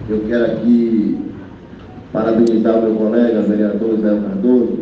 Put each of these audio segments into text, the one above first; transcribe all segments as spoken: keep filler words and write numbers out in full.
Eu quero aqui parabenizar o meu colega, vereador Zé Cardoso,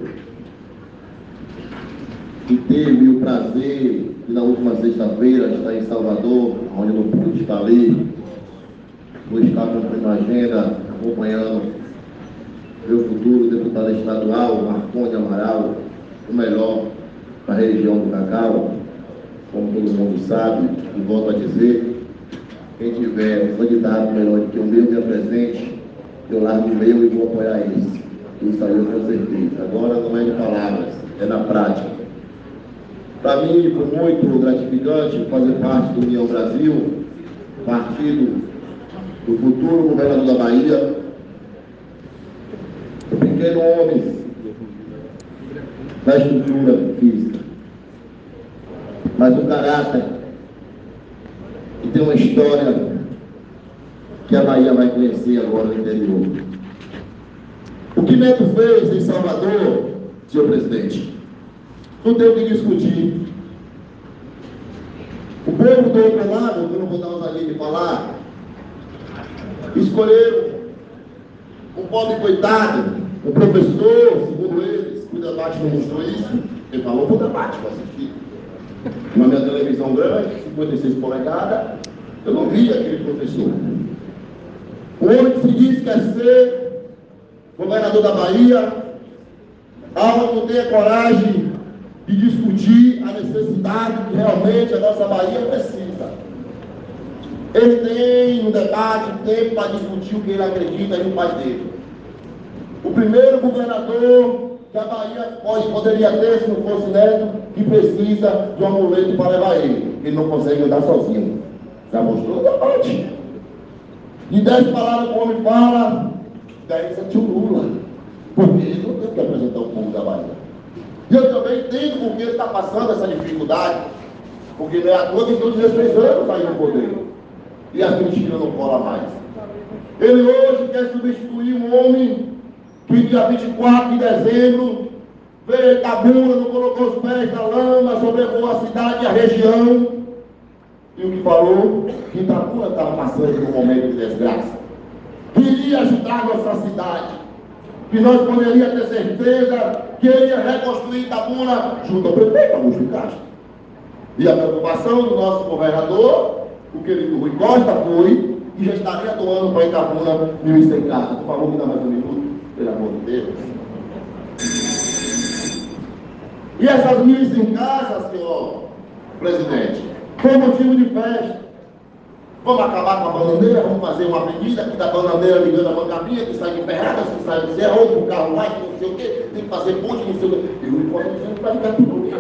que teve o prazer de, na última sexta-feira, estar em Salvador, onde não pude estar ali, vou estar cumprindo a agenda, acompanhando meu futuro deputado estadual, Marcondes Amaral, o melhor para a região do Cacau, como todo mundo sabe, e volto a dizer, quem tiver um candidato melhor do que o meu, me apresente, eu largo o meu e vou apoiar esse. Isso aí eu com certeza. Agora não é de palavras, é na prática. Para mim, foi muito gratificante fazer parte do União Brasil, partido do futuro governador da Bahia, o pequeno homem da estrutura física, mas o caráter, que tem uma história que a Bahia vai conhecer agora no interior. O que Neto fez em Salvador, senhor presidente, não tem o que discutir. O povo do outro lado, que eu não vou dar ousadia de falar, escolheram um pobre coitado, um professor, segundo eles, o debate não mostrou isso, ele falou para o debate, para assistir. Na minha televisão grande, cinquenta e seis polegadas, eu não vi aquele professor. O homem que se diz que quer ser governador da Bahia, algo não tem a coragem de discutir a necessidade que realmente a nossa Bahia precisa. Ele tem um debate, um tempo para discutir o que ele acredita no país dele. O primeiro governador que a Bahia pode, poderia ter, se não fosse Neto, que precisa de um amuleto para levar ele. Ele não consegue andar sozinho. Já mostrou o debate. De dez palavras que o homem fala, dez é tio Lula. Porque ele não tem que apresentar o povo da Bahia. E eu também entendo porque ele está passando essa dificuldade. Porque não é à toa que todos os três anos aí no poder. E as mentiras não colam mais. Ele hoje quer substituir um homem que dia vinte e quatro de dezembro veio em Itabuna, não colocou os pés na lama, sobrevoou a cidade e a região. E o que falou? Que Itabuna estava passando por um momento de desgraça. Queria ajudar a nossa cidade. Que nós poderíamos ter certeza que ele ia reconstruir Itabuna junto ao prefeito Augusto Castro. E a preocupação do nosso governador, o que ele, o Rui Costa, foi e já estaria doando para Itabuna mil e cem casas. Por favor, me dá mais um minuto, pelo amor de Deus. E essas mil e cem casas, senhor presidente, foi motivo de festa. Vamos acabar com a bananeira, vamos fazer uma avenida aqui da bananeira ligando a Mancapinha, que sai de Ferradas, que sai de Serra, outro carro lá, que não sei o quê, tem que fazer ponte, não sei o quê. E o Rui Costa dizendo que vai ficar tudo bonito.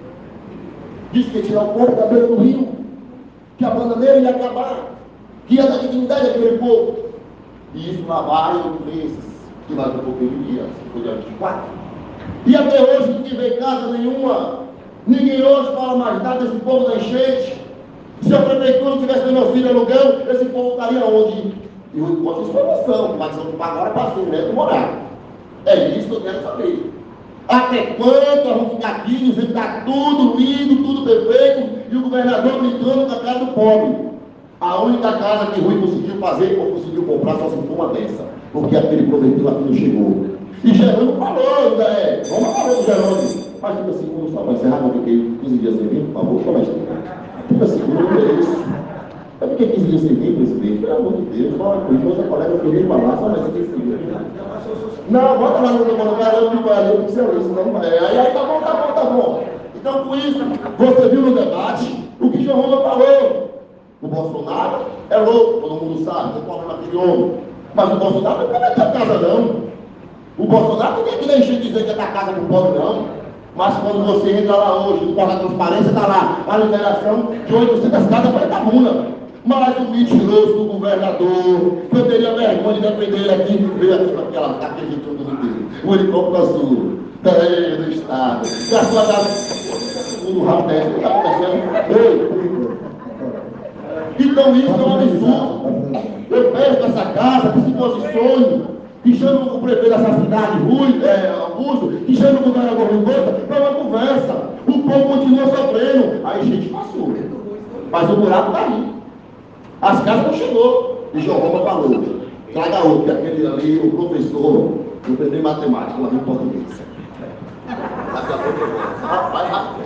Disse que ia tirar o povo da beira do rio, que a bananeira ia acabar, que ia dar dignidade àquele povo. E isso lá vários meses, que lá ficou aquele dia, foi dia vinte e quatro. E até hoje ninguém vê casa nenhuma, ninguém hoje fala mais nada desse povo da enchente. Se a prefeitura tivesse dando auxílio aluguel, esse povo estaria onde? E o Rui Costa informação, mas não pagar agora para ser neto morar. É isso que eu quero saber. Até quando nós vamos ficar aqui dizendo que está tudo lindo, tudo perfeito, e o governador brincando com a cara do pobre? A única casa que o Rui conseguiu fazer, ou conseguiu comprar, só se for uma dessa, porque aquele prometeu aqui não chegou. E Gerônimo falou, né? Vamos falar do Gerônimo. Mas fica segundo, só para encerrar, porque fiquei quinze dias sem vir, por favor, só mais. Fica segundo, é isso. É porque quinze dias sem vir, presidente, pelo amor de Deus, fala com ele, outra colega que veio falar, só mais quinze dias. Não, bota lá no meu lugar, eu não vai, eu não sei isso, não vai. Aí, aí, tá bom, tá bom, tá bom. Então, com isso, você viu no debate o que João Rosa falou. O Bolsonaro é louco, todo mundo sabe, tem problema com aquele homem. Mas o Bolsonaro não vai dar casa, não. O Bolsonaro não tem que deixar de dizer que é da casa do pobre, não. Mas quando você entra lá hoje, no porta da transparência, está lá a liberação de oitocentas casas para Itabuna. Mas o mentiroso do governador, que eu teria vergonha de defender ele aqui, veio aqui para aquela, aquele tudo dele. O helicóptero azul, é, do Estado. Gastou a casa, segundo o rabo dessa, o que está acontecendo? Oi. Então isso é um absurdo. Eu peço para essa casa que se posicione, que chame o prefeito dessa cidade, Rui, é, Augusto, que chame o governador Rui Costa para uma conversa. O povo continua sofrendo. Aí gente passou. Mas o buraco está aí. As casas não chegou. E João Roma falou. Traga outro, que aquele ali, o professor, não tem nem matemática, lá vem português. Daqui a pouco eu vou. Rapaz, rapaz.